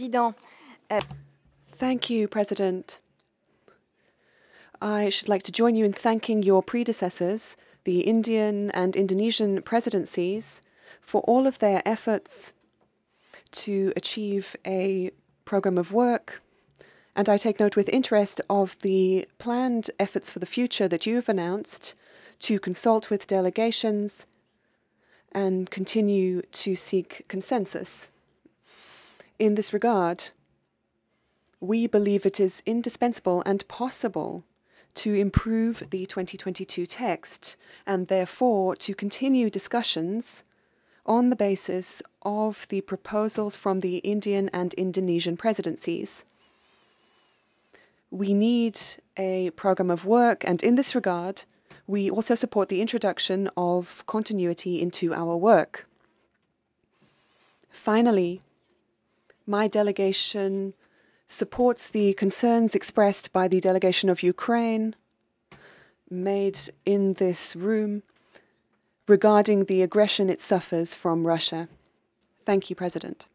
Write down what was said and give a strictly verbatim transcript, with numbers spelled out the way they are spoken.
Président. Euh, Thank you, President. I should like to join you in thanking your predecessors, the Indian and Indonesian presidencies, for all of their efforts to achieve a program of work. And I take note with interest of the planned efforts for the future that you have announced to consult with delegations and continue to seek consensus. In this regard, we believe it is indispensable and possible to improve the twenty twenty-two text and therefore to continue discussions on the basis of the proposals from the Indian and Indonesian presidencies. We need a program of work, and in this regard, we also support the introduction of continuity into our work. Finally, my delegation supports the concerns expressed by the delegation of Ukraine made in this room regarding the aggression it suffers from Russia. Thank you, President.